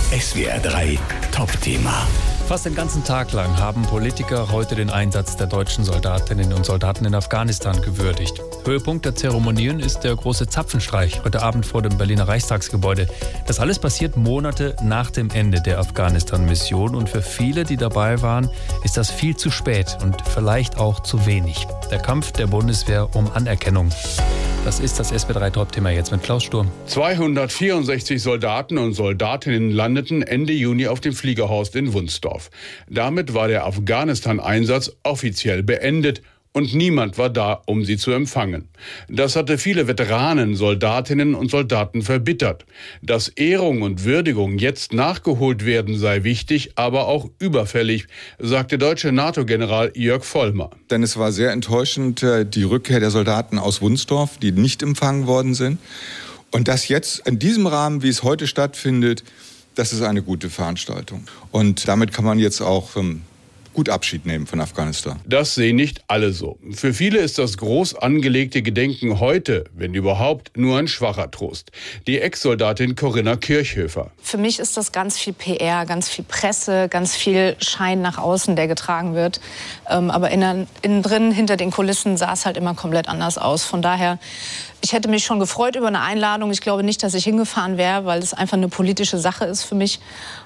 SWR 3 Top-Thema. Fast den ganzen Tag lang haben Politiker heute den Einsatz der deutschen Soldatinnen und Soldaten in Afghanistan gewürdigt. Höhepunkt der Zeremonien ist der große Zapfenstreich heute Abend vor dem Berliner Reichstagsgebäude. Das alles passiert Monate nach dem Ende der Afghanistan-Mission und für viele, die dabei waren, ist das viel zu spät und vielleicht auch zu wenig. Der Kampf der Bundeswehr um Anerkennung. Das ist das SWR3 Top-Thema jetzt mit Klaus Sturm. 264 Soldaten und Soldatinnen landeten Ende Juni auf dem Fliegerhorst in Wunsdorf. Damit war der Afghanistan-Einsatz offiziell beendet. Und niemand war da, um sie zu empfangen. Das hatte viele Veteranen, Soldatinnen und Soldaten verbittert. Dass Ehrung und Würdigung jetzt nachgeholt werden, sei wichtig, aber auch überfällig, sagte deutsche NATO-General Jörg Vollmer. Denn es war sehr enttäuschend, die Rückkehr der Soldaten aus Wunsdorf, die nicht empfangen worden sind. Und das jetzt in diesem Rahmen, wie es heute stattfindet, das ist eine gute Veranstaltung. Und damit kann man jetzt auch gut Abschied nehmen von Afghanistan. Das sehen nicht alle so. Für viele ist das groß angelegte Gedenken heute, wenn überhaupt, nur ein schwacher Trost. Die Ex-Soldatin Corinna Kirchhöfer. Für mich ist das ganz viel PR, ganz viel Presse, ganz viel Schein nach außen, der getragen wird. Aber innen drin, hinter den Kulissen, sah es halt immer komplett anders aus. Von daher, ich hätte mich schon gefreut über eine Einladung. Ich glaube nicht, dass ich hingefahren wäre, weil es einfach eine politische Sache ist für mich.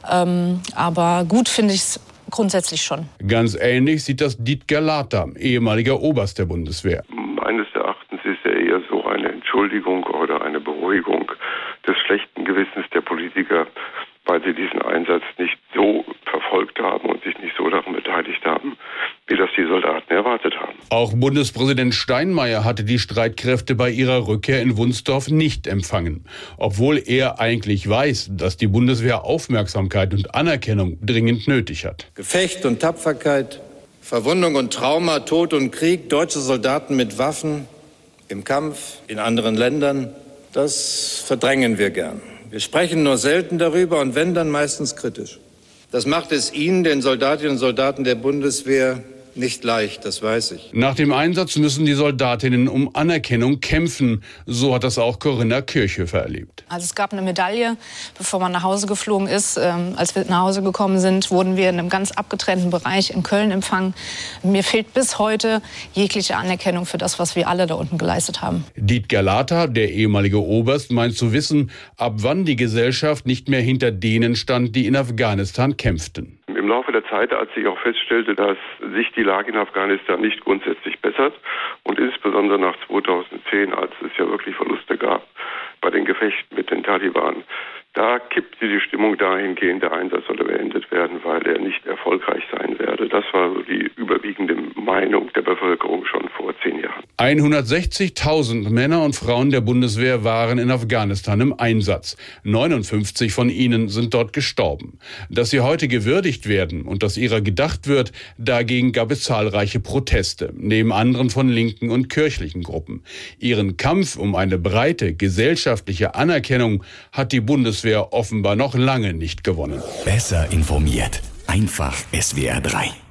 Aber gut finde ich es grundsätzlich schon. Ganz ähnlich sieht das Dietger Later, ehemaliger Oberst der Bundeswehr. Meines Erachtens ist er eher so eine Entschuldigung oder eine Beruhigung des schlechten Gewissens der Politiker, weil sie diesen Einsatz nicht so verfolgt haben und sich nicht so daran beteiligt haben, wie das die Soldaten erwartet haben. Auch Bundespräsident Steinmeier hatte die Streitkräfte bei ihrer Rückkehr in Wunsdorf nicht empfangen. Obwohl er eigentlich weiß, dass die Bundeswehr Aufmerksamkeit und Anerkennung dringend nötig hat. Gefecht und Tapferkeit, Verwundung und Trauma, Tod und Krieg, deutsche Soldaten mit Waffen, im Kampf, in anderen Ländern, das verdrängen wir gern. Wir sprechen nur selten darüber und wenn, dann meistens kritisch. Das macht es Ihnen, den Soldatinnen und Soldaten der Bundeswehr, nicht leicht, das weiß ich. Nach dem Einsatz müssen die Soldatinnen um Anerkennung kämpfen. So hat das auch Corinna Kirchhöfer erlebt. Also es gab eine Medaille, bevor man nach Hause geflogen ist. Als wir nach Hause gekommen sind, wurden wir in einem ganz abgetrennten Bereich in Köln empfangen. Mir fehlt bis heute jegliche Anerkennung für das, was wir alle da unten geleistet haben. Dietger Later, der ehemalige Oberst, meint zu wissen, ab wann die Gesellschaft nicht mehr hinter denen stand, die in Afghanistan kämpften. Im Laufe der Zeit, als ich auch feststellte, dass sich die Lage in Afghanistan nicht grundsätzlich bessert und insbesondere nach 2010, als es ja wirklich Verluste gab bei den Gefechten mit den Taliban, da kippte die Stimmung dahingehend, der Einsatz solle beendet werden, weil er nicht erfolgreich sein werde. Das war so die überwiegende Meinung der Bevölkerung schon vor 10 Jahren. 160.000 Männer und Frauen der Bundeswehr waren in Afghanistan im Einsatz. 59 von ihnen sind dort gestorben. Dass sie heute gewürdigt werden und dass ihrer gedacht wird, dagegen gab es zahlreiche Proteste, neben anderen von linken und kirchlichen Gruppen. Ihren Kampf um eine breite gesellschaftliche Anerkennung hat die Bundeswehr offenbar noch lange nicht gewonnen. Besser informiert. Einfach SWR 3.